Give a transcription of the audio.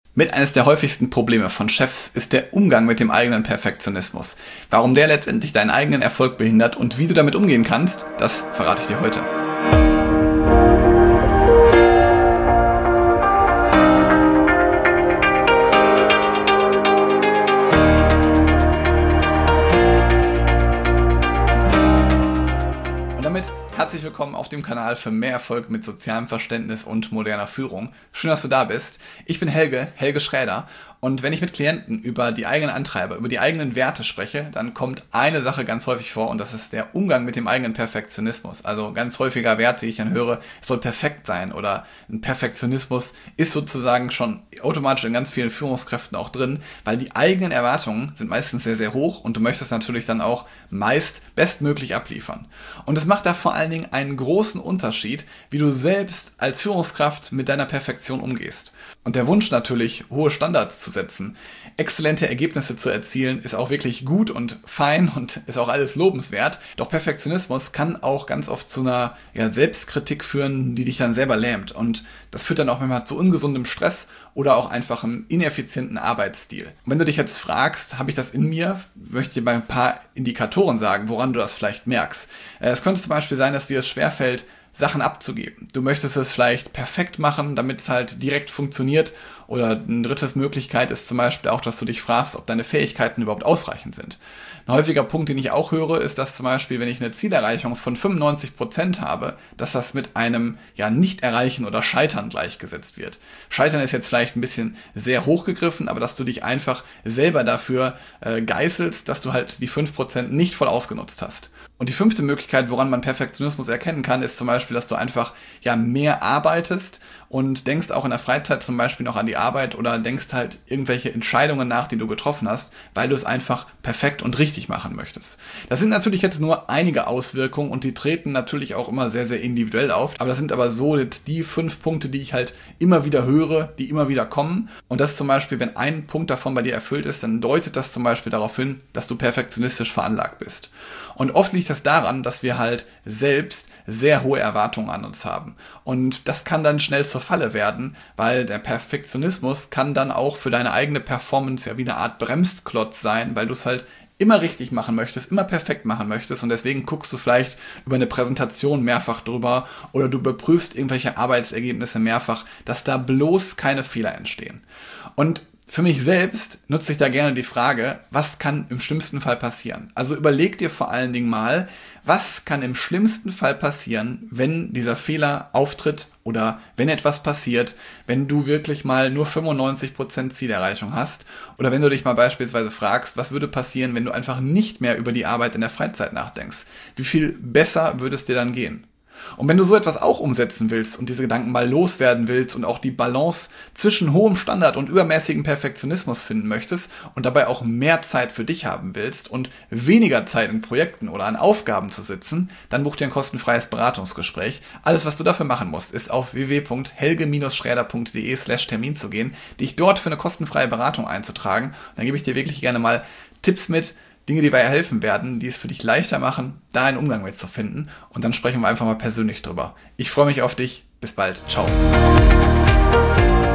Mit eines der häufigsten Probleme von Chefs ist der Umgang mit dem eigenen Perfektionismus. Warum der letztendlich deinen eigenen Erfolg behindert und wie du damit umgehen kannst, das verrate ich dir heute. Und damit herzlich willkommen auf dem Kanal für mehr Erfolg mit sozialem Verständnis und moderner Führung. Schön, dass du da bist. Ich bin Helge Schräder. Und wenn ich mit Klienten über die eigenen Antreiber, über die eigenen Werte spreche, dann kommt eine Sache ganz häufig vor und das ist der Umgang mit dem eigenen Perfektionismus. Also ganz häufiger Wert, die ich dann höre, es soll perfekt sein oder ein Perfektionismus ist sozusagen schon automatisch in ganz vielen Führungskräften auch drin, weil die eigenen Erwartungen sind meistens sehr, sehr hoch und du möchtest natürlich dann auch meist bestmöglich abliefern. Und es macht da vor allen Dingen einen großen Unterschied, wie du selbst als Führungskraft mit deiner Perfektion umgehst. Und der Wunsch natürlich, hohe Standards zu setzen, exzellente Ergebnisse zu erzielen, ist auch wirklich gut und fein und ist auch alles lobenswert. Doch Perfektionismus kann auch ganz oft zu einer Selbstkritik führen, die dich dann selber lähmt. Und das führt dann auch manchmal zu ungesundem Stress oder auch einfach einem ineffizienten Arbeitsstil. Und wenn du dich jetzt fragst, habe ich das in mir, möchte ich dir mal ein paar Indikatoren sagen, woran du das vielleicht merkst. Es könnte zum Beispiel sein, dass dir es schwerfällt, Sachen abzugeben. Du möchtest es vielleicht perfekt machen, damit es halt direkt funktioniert. Oder eine dritte Möglichkeit ist zum Beispiel auch, dass du dich fragst, ob deine Fähigkeiten überhaupt ausreichend sind. Ein häufiger Punkt, den ich auch höre, ist, dass zum Beispiel, wenn ich eine Zielerreichung von 95% habe, dass das mit einem Nicht-Erreichen oder Scheitern gleichgesetzt wird. Scheitern ist jetzt vielleicht ein bisschen sehr hochgegriffen, aber dass du dich einfach selber dafür geißelst, dass du halt die 5% nicht voll ausgenutzt hast. Und die fünfte Möglichkeit, woran man Perfektionismus erkennen kann, ist zum Beispiel, dass du einfach mehr arbeitest und denkst auch in der Freizeit zum Beispiel noch an die Arbeit oder denkst halt irgendwelche Entscheidungen nach, die du getroffen hast, weil du es einfach perfekt und richtig machen möchtest. Das sind natürlich jetzt nur einige Auswirkungen und die treten natürlich auch immer sehr, sehr individuell auf. Aber das sind aber so jetzt die 5 Punkte, die ich halt immer wieder höre, die immer wieder kommen. Und das ist zum Beispiel, wenn ein Punkt davon bei dir erfüllt ist, dann deutet das zum Beispiel darauf hin, dass du perfektionistisch veranlagt bist. Und oft liegt das daran, dass wir halt selbst sehr hohe Erwartungen an uns haben. Und das kann dann schnell zur Falle werden, weil der Perfektionismus kann dann auch für deine eigene Performance wie eine Art Bremsklotz sein, weil du es halt immer richtig machen möchtest, immer perfekt machen möchtest und deswegen guckst du vielleicht über eine Präsentation mehrfach drüber oder du überprüfst irgendwelche Arbeitsergebnisse mehrfach, dass da bloß keine Fehler entstehen. Und für mich selbst nutze ich da gerne die Frage, was kann im schlimmsten Fall passieren? Also überleg dir vor allen Dingen mal, was kann im schlimmsten Fall passieren, wenn dieser Fehler auftritt oder wenn etwas passiert, wenn du wirklich mal nur 95% Zielerreichung hast oder wenn du dich mal beispielsweise fragst, was würde passieren, wenn du einfach nicht mehr über die Arbeit in der Freizeit nachdenkst? Wie viel besser würde es dir dann gehen? Und wenn du so etwas auch umsetzen willst und diese Gedanken mal loswerden willst und auch die Balance zwischen hohem Standard und übermäßigem Perfektionismus finden möchtest und dabei auch mehr Zeit für dich haben willst und weniger Zeit in Projekten oder an Aufgaben zu sitzen, dann buch dir ein kostenfreies Beratungsgespräch. Alles, was du dafür machen musst, ist auf www.helge-schräder.de/Termin zu gehen, dich dort für eine kostenfreie Beratung einzutragen. Und dann gebe ich dir wirklich gerne mal Tipps mit, Dinge, die dir helfen werden, die es für dich leichter machen, da einen Umgang mit zu finden. Und dann sprechen wir einfach mal persönlich drüber. Ich freue mich auf dich. Bis bald. Ciao.